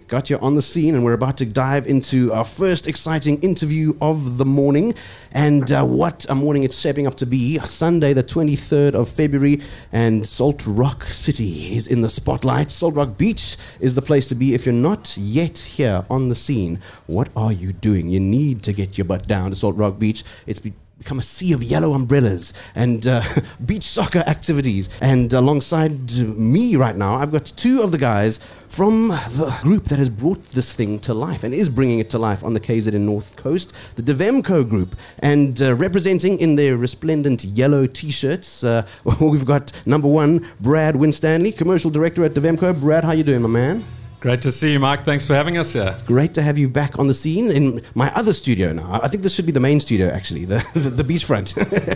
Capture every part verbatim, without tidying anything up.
got you on the scene, and we're about to dive into our first exciting interview of the morning. And uh, what a morning it's shaping up to be. Sunday, the twenty-third of February, and Salt Rock City is in the spotlight. Salt Rock Beach is the place to be. If you're not yet here on the scene, what are you doing? You need to get your butt down to Salt Rock Beach. It's be- become a sea of yellow umbrellas and uh, beach soccer activities. And alongside me right now, I've got two of the guys from the group that has brought this thing to life and is bringing it to life on the K Z N North Coast, the Devemco Group. And uh, representing in their resplendent yellow T-shirts, uh, we've got number one, Brad Winstanley, Commercial Director at Devemco. Brad, how you doing, my man? Great to see you, Mike. Thanks for having us here. It's great to have you back on the scene in my other studio now. I think this should be the main studio, actually, the the, the beachfront.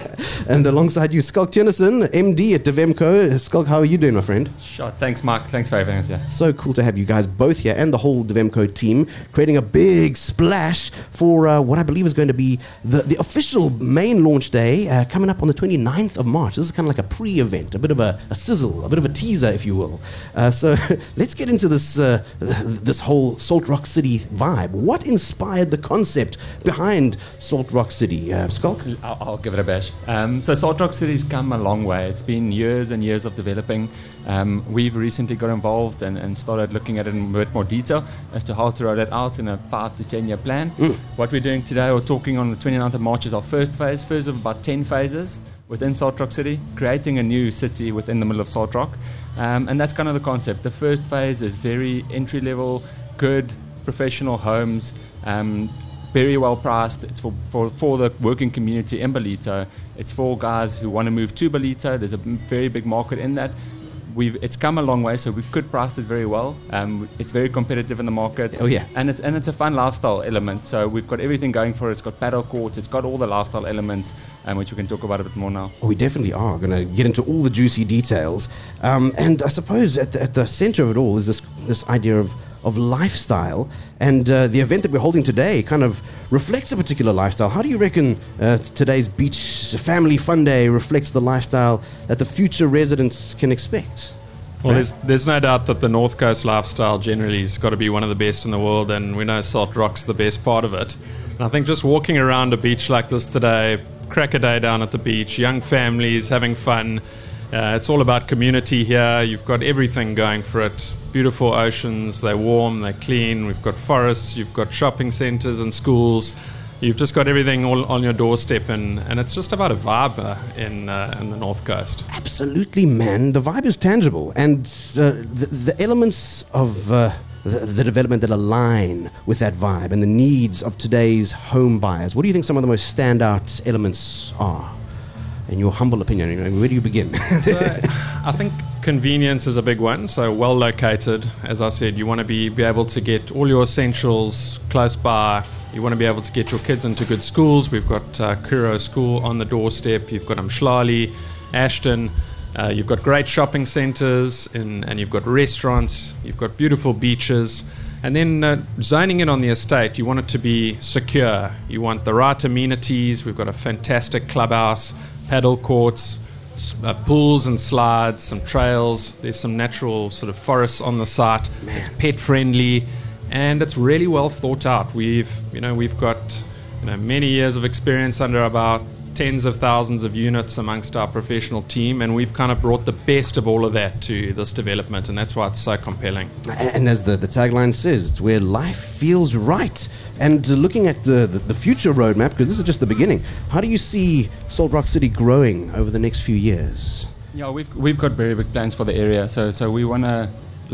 And alongside you, Skulk Tennison, M D at Devemco. Skulk, how are you doing, my friend? Sure. Thanks, Mark. Thanks for having us here. So cool to have you guys both here and the whole Devemco team creating a big splash for uh, what I believe is going to be the, the official main launch day uh, coming up on the twenty-ninth of March. This is kind of like a pre-event, a bit of a, a sizzle, a bit of a teaser, if you will. Uh, so let's get into this uh, this whole Salt Rock City vibe. What inspired the concept behind Salt Rock City? Uh, Skulk? I'll, I'll give it a bash. Um, so Salt Rock City's come a long way. It's been years and years of developing. Um, we've recently got involved and, and started looking at it in a bit more detail as to how to roll it out in a five to ten year plan. Mm. What we're doing today, we're talking on the twenty-ninth of March, is our first phase, first of about ten phases within Salt Rock City, creating a new city within the middle of Salt Rock. Um, and that's kind of the concept. The first phase is very entry-level, good, professional homes, um, very well priced. It's for, for, for the working community in Ballito. It's for guys who want to move to Ballito. There's a very big market in that. We've, it's come a long way, so we could price it very well. Um, it's very competitive in the market. Oh yeah, and it's and it's a fun lifestyle element. So we've got everything going for it. It's got paddle courts. It's got all the lifestyle elements, um, which we can talk about a bit more now. We definitely are going to get into all the juicy details. Um, and I suppose at the, at the center of it all is this this idea of of lifestyle, and uh, the event that we're holding today kind of reflects a particular lifestyle. How do you reckon uh, t- today's beach family fun day reflects the lifestyle that the future residents can expect? Well, there's, there's no doubt that the North Coast lifestyle generally has got to be one of the best in the world, and we know Salt Rock's the best part of it. And I think just walking around a beach like this today, crack a day down at the beach, young families having fun, uh, it's all about community here. You've got everything going for it. Beautiful oceans, they're warm, they're clean. We've got forests, you've got shopping centres and schools. You've just got everything all on your doorstep, and, and it's just about a vibe uh, in uh, in the North Coast. Absolutely, man. The vibe is tangible, and uh, the, the elements of uh, the, the development that align with that vibe and the needs of today's home buyers. What do you think some of the most standout elements are? In your humble opinion, where do you begin? So, I think convenience is a big one. So well located, as I said, you want to be, be able to get all your essentials close by. You want to be able to get your kids into good schools. We've got uh, Kuro School on the doorstep. You've got Umhlali, Ashton. Uh, you've got great shopping centres, in, and you've got restaurants. You've got beautiful beaches. And then uh, zoning in on the estate, you want it to be secure. You want the right amenities. We've got a fantastic clubhouse, paddle courts, uh, pools and slides, some trails. There's some natural sort of forests on the site. Man. It's pet friendly, and it's really well thought out. We've, you know, we've got, you know, many years of experience under about tens of thousands of units amongst our professional team, and we've kind of brought the best of all of that to this development, and that's why it's so compelling. And as the, the tagline says, it's where life feels right. And uh, looking at the, the, the future roadmap, because this is just the beginning, how do you see Salt Rock City growing over the next few years? Yeah, we've we've got very big plans for the area. So so we want to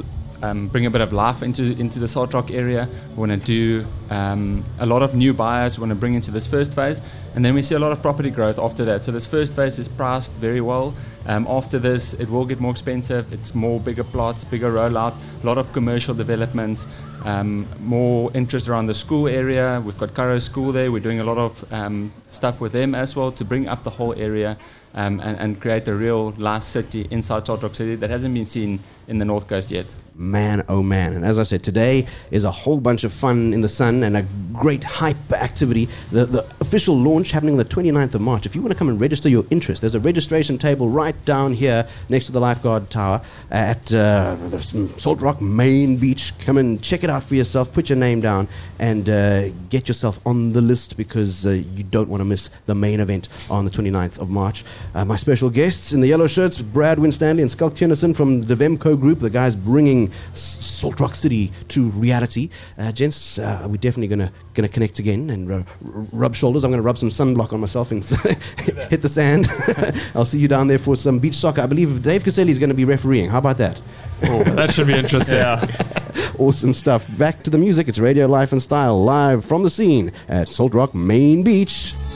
um, bring a bit of life into into the Salt Rock area. We want to do um, a lot of new buyers. We want to bring into this first phase, and then we see a lot of property growth after that. So this first phase is priced very well. Um, after this, it will get more expensive. It's more bigger plots, bigger rollout, a lot of commercial developments, um, more interest around the school area. We've got Kuro School there. We're doing a lot of um, stuff with them as well to bring up the whole area um, and, and create a real last city inside Salt Rock City that hasn't been seen in the North Coast yet. Man, oh man. And as I said, today is a whole bunch of fun in the sun and a great hype activity. The, the official launch launch happening on the twenty-ninth of March. If you want to come and register your interest, there's a registration table right down here next to the Lifeguard Tower at uh, the Salt Rock Main Beach. Come and check it out for yourself. Put your name down and uh, get yourself on the list, because uh, you don't want to miss the main event on the twenty-ninth of March. Uh, my special guests in the yellow shirts, Brad Winstanley and Skalk Tennison from the Devemco Group, the guys bringing Salt Rock City to reality. Uh, gents, uh, we're definitely going to going to connect again and uh, r- rub shoulders. I'm going to rub some sunblock on myself and hit the sand. I'll see you down there for some beach soccer. I believe Dave Caselli is going to be refereeing. How about that? Oh, that should be interesting. Yeah. Awesome stuff. Back to the music. It's Radio Life and Style, live from the scene at Salt Rock Main Beach.